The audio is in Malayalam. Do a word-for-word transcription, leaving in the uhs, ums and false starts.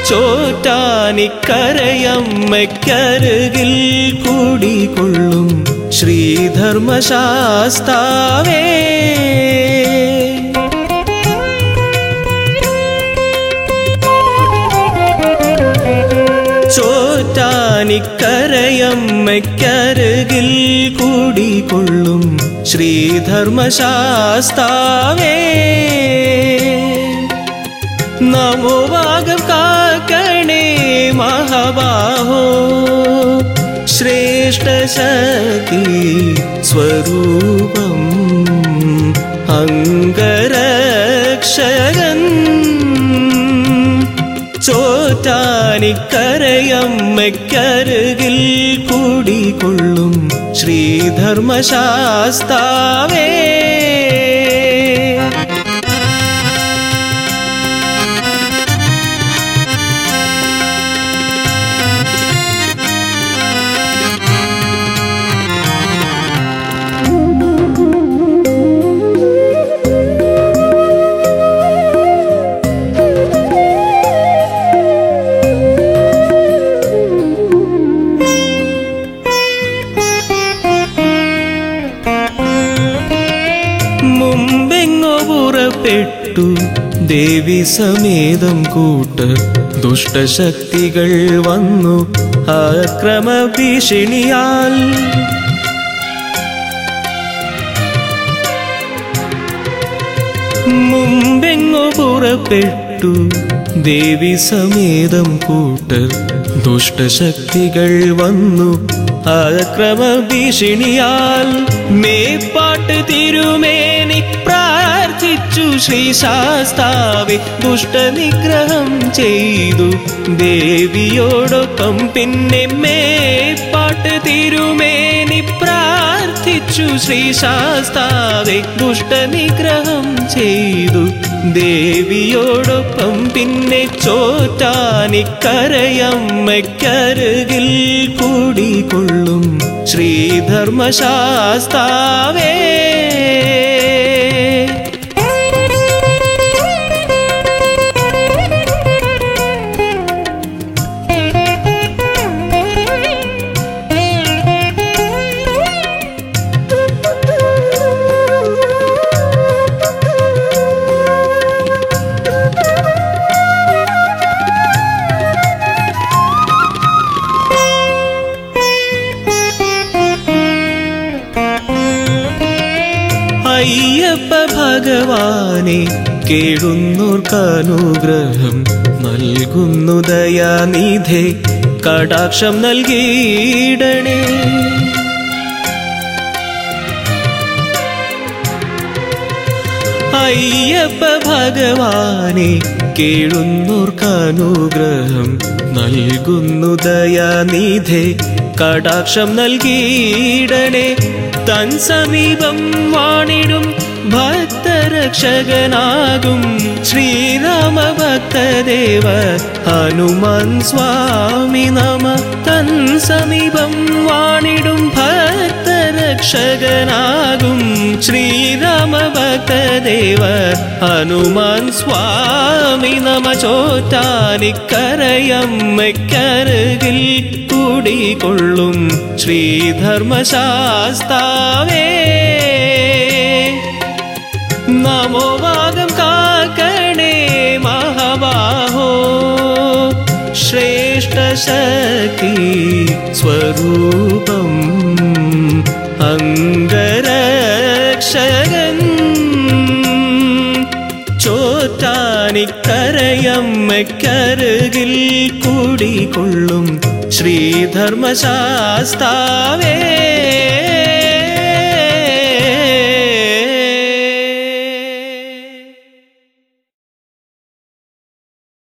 ചോറ്റാനിക്കരയമ്മയ്ക്കരികിൽ കൂടിക്കൊള്ളും ശ്രീധർമ്മശാസ്താവേ. ചോറ്റാനിക്കരയമ്മയ്ക്കരികിൽ കൂടിക്കൊള്ളും ശ്രീധർമ്മശാസ്താവേ. നമോ വാഗം കാക്കണേ മഹാബാഹോ ശ്രേഷ്ഠശക്തി സ്വരൂപം അംഗരക്ഷകൻ. ചോറ്റാനിക്കരയമ്മയ്ക്കരികിൽ കൂടിക്കൊള്ളും ശ്രീധർമ്മശാസ്താവേ. പുറപ്പെട്ടു ദേവി സമേതം കൂട്ട് ദുഷ്ടശക്തികൾ വന്നു അക്രമ ഭീഷണിയാൽ. മുമ്പെങ്ങോ പുറപ്പെട്ടു ദേവി സമേതം കൂട്ട് ദുഷ്ടശക്തികൾ വന്നു അക്രമ ഭീഷണിയാൽ. മേപ്പാട്ട് തിരുമേനി പ്രാർത്ഥിച്ചു ശ്രീശാസ്താവേ, ദുഷ്ടനിഗ്രഹം ചെയ്തു ദേവിയോടൊപ്പം. പിന്നെ മേപ്പാട്ട് തിരുമേനി പ്രാർത്ഥിച്ചു ശ്രീശാസ്താവേ, ദുഷ്ടനിഗ്രഹം ചെയ്തു ദേവിയോടൊപ്പം. പിന്നെ ചോറ്റാനിക്കരയമ്മയ്ക്കരികിൽ കൂടിക്കൊള്ളും ശ്രീധർമ്മശാസ്താവേ. അയ്യപ്പ ഭഗവാനെ കേഴുന്നോർക്കനുഗ്രഹം നൽകുന്നു ദയാനിധേ, കടാക്ഷം നൽകിയിടണേ. അയ്യപ്പ ഭഗവാനെ കേഴുന്നോർക്കനുഗ്രഹം നൽകുന്നു ദയാനിധേ, കടാക്ഷം നൽകിയിടണേ. തൻ സമീപം വാണിടും ഭക്തരക്ഷകനാകും ശ്രീരാമ ഭക്തദേവ ഹനുമാൻ സ്വാമി നമ. തൻ സമീപം വാണിടും ഭക്തരക്ഷകനാകും ശ്രീരാമ ഭക്തദേവ ഹനുമാൻ സ്വാമി നമ. ചോറ്റാനിക്കരയമ്മയ്ക്കരികിൽ കൂടിക്കൊള്ളും ശ്രീധർമ്മശാസ്താവേ. നമോ വാഗം കാക്കണേ മഹാബാഹോ ശ്രേഷ്ഠശക്തി സ്വരൂപം അംഗരക്ഷകൻ. ചോറ്റാനിക്കരയമ്മയ്ക്കരികിൽ കൂടിക്കൊള്ളും ശ്രീധർമ്മശാസ്താവേ.